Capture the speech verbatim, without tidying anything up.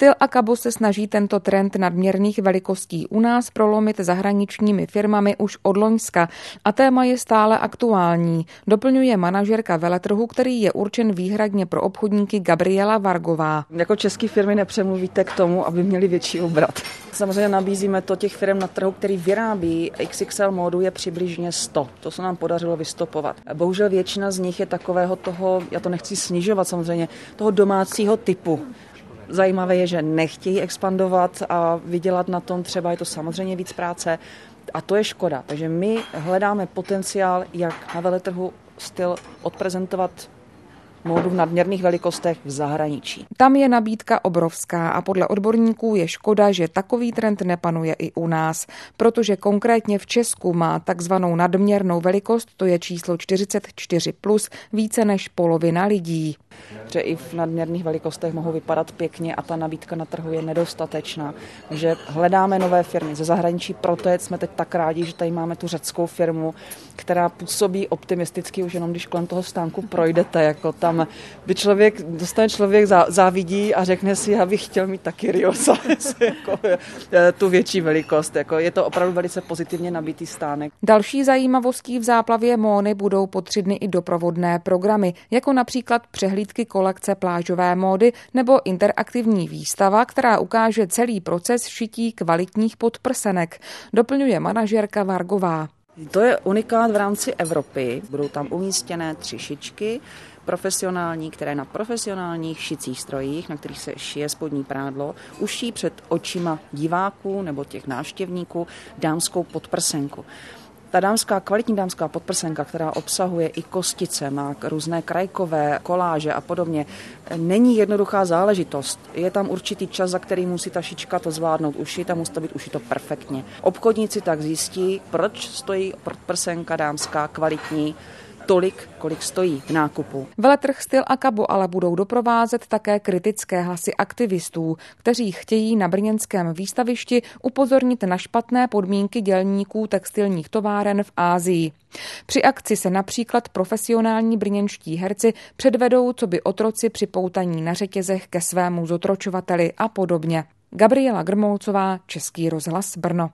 Styl a Kabo se snaží tento trend nadměrných velikostí u nás prolomit zahraničními firmami už od loňska a téma je stále aktuální, doplňuje manažerka veletrhu, který je určen výhradně pro obchodníky Gabriela Vargová. Jako české firmy nepřemluvíte k tomu, aby měli větší obrat. Samozřejmě nabízíme to těch firm na trhu, který vyrábí X X L módu, je přibližně sto. To se nám podařilo vystopovat. Bohužel většina z nich je takového toho, já to nechci snižovat samozřejmě, toho domácího typu. Zajímavé je, že nechtějí expandovat a vydělat na tom, třeba je to samozřejmě víc práce a to je škoda. Takže my hledáme potenciál, jak na veletrhu styl odprezentovat módu v nadměrných velikostech v zahraničí. Tam je nabídka obrovská a podle odborníků je škoda, že takový trend nepanuje i u nás, protože konkrétně v Česku má takzvanou nadměrnou velikost, to je číslo čtyřicet čtyři plus, více než polovina lidí. Že i v nadměrných velikostech mohou vypadat pěkně a ta nabídka na trhu je nedostatečná. Takže hledáme nové firmy ze zahraničí, proto jsme teď tak rádi, že tady máme tu řeckou firmu, která působí optimisticky už jenom když kolem toho stánku projdete, jako tam by člověk, dostane člověk závidí a řekne si, já bych chtěl mít taky Riosa, jako tu větší velikost. Jako je to opravdu velice pozitivně nabitý stánek. Další zajímavostí v záplavě módy budou po tři dny i doprovodné programy, jako například přehlídky kolekce plážové módy nebo interaktivní výstava, která ukáže celý proces šití kvalitních podprsenek, doplňuje manažerka Vargová. To je unikát v rámci Evropy. Budou tam umístěné tři šičky, profesionální, které na profesionálních šicích strojích, na kterých se šije spodní prádlo, uší před očima diváků nebo těch návštěvníků dámskou podprsenku. Ta dámská, kvalitní dámská podprsenka, která obsahuje i kostice, má různé krajkové, koláže a podobně, není jednoduchá záležitost. Je tam určitý čas, za který musí ta šička to zvládnout ušit a musí to být ušito perfektně. Obchodníci tak zjistí, proč stojí podprsenka dámská kvalitní tolik, kolik stojí v nákupu. Veletrh Styl a Kabo ale budou doprovázet také kritické hlasy aktivistů, kteří chtějí na brněnském výstavišti upozornit na špatné podmínky dělníků textilních továren v Asii. Při akci se například profesionální brněnští herci předvedou coby otroci připoutaní na řetězech ke svému zotročovateli a podobně. Gabriela Grmolcová, Český rozhlas Brno.